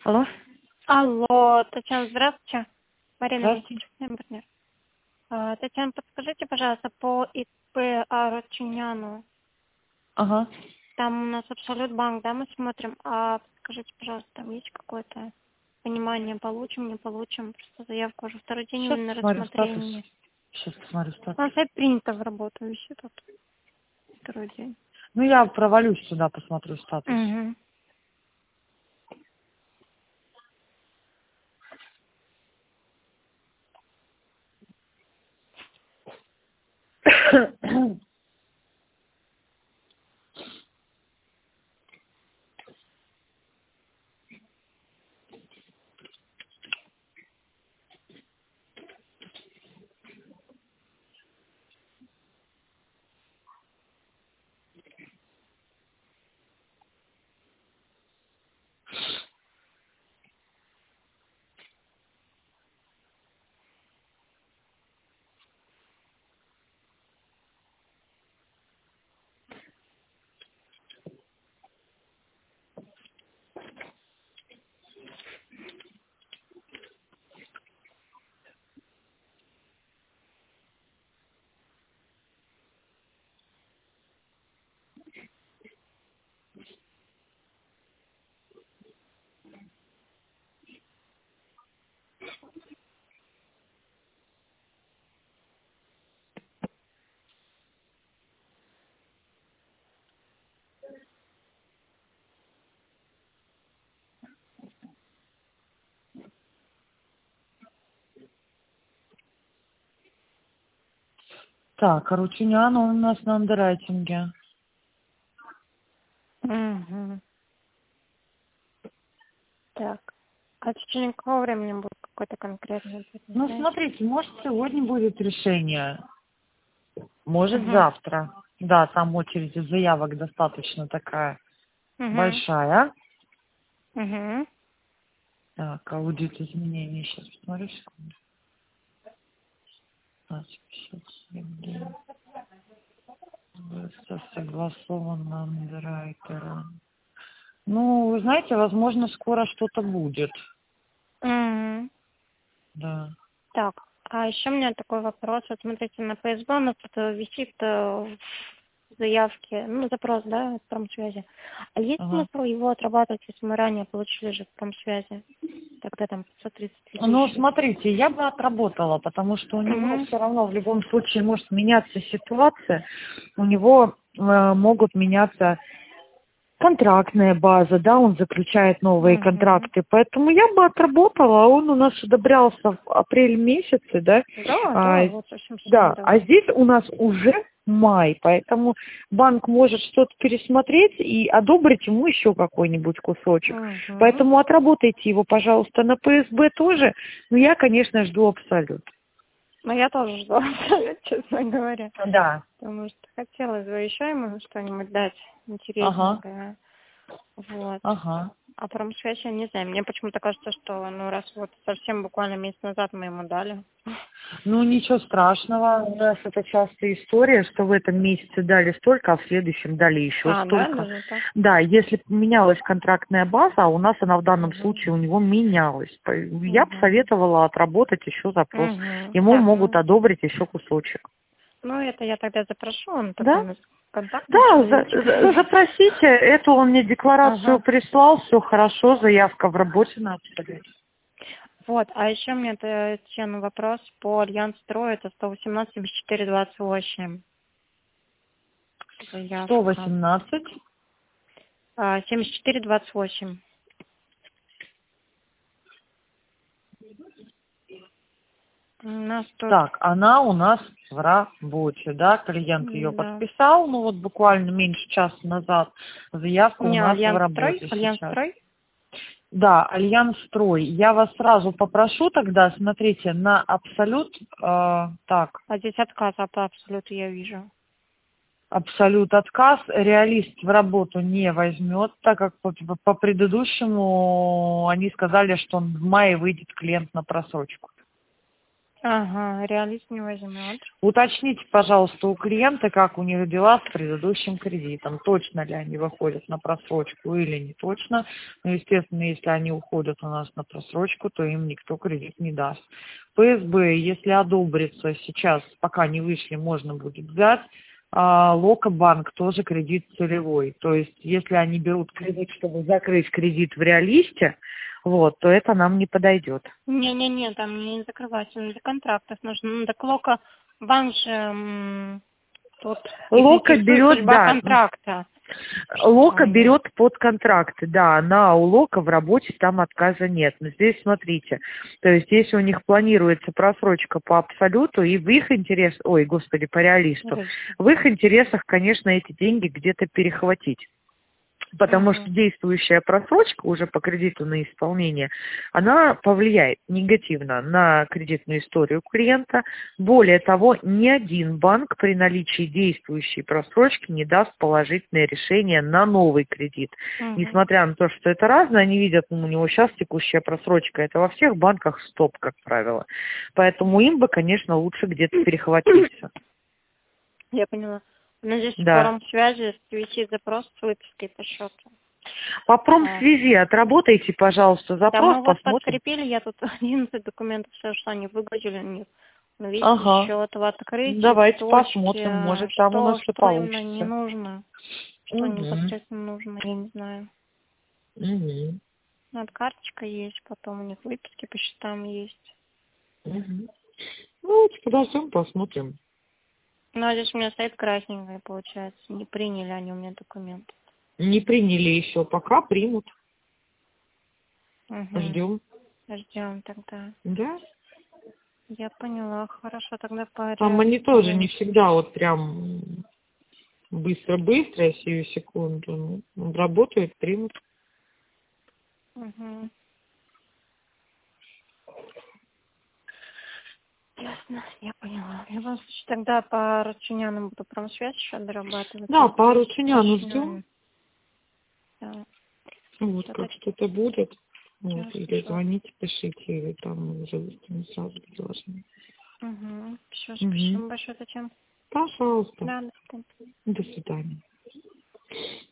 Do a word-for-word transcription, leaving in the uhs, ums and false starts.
Алло? Алло, Татьяна, здравствуйте. Марина Здравствуйте. Митичевна, партнер. А, Татьяна, подскажите, пожалуйста, по ИП Арутюняну. Ага. Там у нас Абсолют банк, да, мы смотрим. А подскажите, пожалуйста, там есть какое-то понимание, получим, не получим? Просто заявка уже второй день Сейчас на посмотрю статус. рассмотрение. Сейчас посмотрю У статус. нас опять принято в работу висит тут второй день. Ну, я провалюсь сюда, посмотрю статус. Угу. Так, Арутюнян, он у нас на андеррайтинге. Угу. Так. А в течение какого времени будет какой-то конкретный ответ, не Ну, знаете? смотрите, может, сегодня будет решение, может, Угу. завтра. Да, там очередь из заявок достаточно такая Угу. большая. Угу. Так, аудит изменений. Сейчас посмотрю, секунду. пятнадцать пятьдесят семь. Это согласовано андеррайтером. Ну, вы знаете, возможно, скоро что-то будет. Угу. Да. Так, а еще у меня такой вопрос. Вот смотрите, на пэ эс бэ у нас тут э, висит э, в заявке, ну, запрос, да, от промсвязи. А есть Ага. смысл его отрабатывать, если мы ранее получили же в промсвязи? Тогда там пятьсот тридцать Ну, тысяч. смотрите, я бы отработала, потому что у него Угу. все равно в любом случае может меняться ситуация. У него э, могут меняться контрактная база, да, он заключает новые Угу. контракты. Поэтому я бы отработала, а он у нас одобрялся в апреле месяце, да. Да, А, да, вот совсем с да, а недавно. здесь у нас уже май, поэтому банк может что-то пересмотреть и одобрить ему еще какой-нибудь кусочек. Угу. Поэтому отработайте его, пожалуйста, на пэ эс бэ тоже. Но я, конечно, жду Абсолют. Ну, я тоже жду, честно говоря. Да. Потому что хотелось бы еще ему что-нибудь дать Ага, интересненькое. Вот. ага. А промсвязь, я не знаю. Мне почему-то кажется, что ну раз вот совсем буквально месяц назад мы ему дали. Ну, ничего страшного. У нас это частая история, что в этом месяце дали столько, а в следующем дали еще А, да, столько. даже так? Да, если менялась контрактная база, а у нас она в данном Угу. случае у него менялась. По- Я бы Угу. советовала отработать еще запрос. Угу. Ему Так, могут ну, одобрить еще кусочек. ну это я тогда запрошу, он такой Да? у нас контактный Да, человечек. за- за- запросите. Эту он мне декларацию Ага. прислал, все хорошо, заявка в работе на Абсолют. Вот, а еще у меня, Татьяна, вопрос по Альянс Строй, это сто восемнадцать семьдесят четыре двадцать восемь. сто Заявка. восемнадцать. А, семьдесят четыре двадцать восемь. У нас тут, Так, она у нас в работе, да, клиент ее да. подписал, ну вот буквально меньше часа назад, заявка у Не, нас в Альянс Строй, работе Альянс сейчас. Строй. Да, Альянс Строй. Я вас сразу попрошу тогда, смотрите, на Абсолют, э, так, А здесь отказ по Абсолюту я вижу. Абсолют отказ, реалист в работу не возьмет, так как по, по предыдущему они сказали, что в мае выйдет клиент на просрочку. Ага, реалист не возьмет. Уточните, пожалуйста, у клиента, как у них дела с предыдущим кредитом. Точно ли они выходят на просрочку или не точно. Но, естественно, если они уходят у нас на просрочку, то им никто кредит не даст. ПСБ, если одобрится сейчас, пока не вышли, можно будет взять. А Локобанк тоже кредит целевой. То есть, если они берут кредит, чтобы закрыть кредит в реалисте, вот, то это нам не подойдет. Не-не-не, там не закрывать, им для контрактов нужно. Ну, так Лока, банк же м, тут Лока интересует берет, судьба да. контракта. Лока Ой, берет под контракты, да, на у Лока в работе там отказа нет. Но здесь смотрите, то есть если у них планируется просрочка по абсолюту и в их интерес, ой, господи, по реалисту, Рысь. в их интересах, конечно, эти деньги где-то перехватить. Потому Мгм. что действующая просрочка уже по кредиту на исполнение, она повлияет негативно на кредитную историю клиента. Более того, ни один банк при наличии действующей просрочки не даст положительное решение на новый кредит. Мгм. Несмотря на то, что это разное, они видят, ну, у него сейчас текущая просрочка. Это во всех банках стоп, как правило. Поэтому им бы, конечно, лучше где-то перехватиться. Я поняла. У нас здесь в Да. промсвязи висит запрос с выпиской по счету. По А, промсвязи отработайте, пожалуйста, Да, запрос, мы вот посмотрим. подкрепили, я тут одиннадцать документов, все, что они выгрузили у них. Но видите, Ага. счет в открытии, Давайте в посмотрим, точке, может там у что, нас и что именно не получится. нужно, что Угу. непосредственно нужно, я не знаю. Угу. Вот карточка есть, потом у них выписки по счетам есть. Угу. Ну, давайте подождем, посмотрим. Ну, а здесь у меня стоит красненькая, получается. Не приняли они у меня документы. Не приняли еще, пока примут. Угу. Ждем. Ждем тогда. Да? Я поняла. Хорошо, тогда по Там они тоже не реализации. всегда вот прям быстро-быстро, сию секунду. Ну, работают, примут. Угу. Ясно, я поняла. В любом случае, тогда по Ручинянам буду промсвязь еще дорабатывать. Да, пару Надеюсь, чиняну точно. ждем. Да. Вот Что-то как что-то будет. Вот, или хорошо. звоните, пишите, или там уже выставим сразу предложение. Угу. Все, Угу. спасибо большое, Татьяна. Пожалуйста. Да, до свидания. До свидания.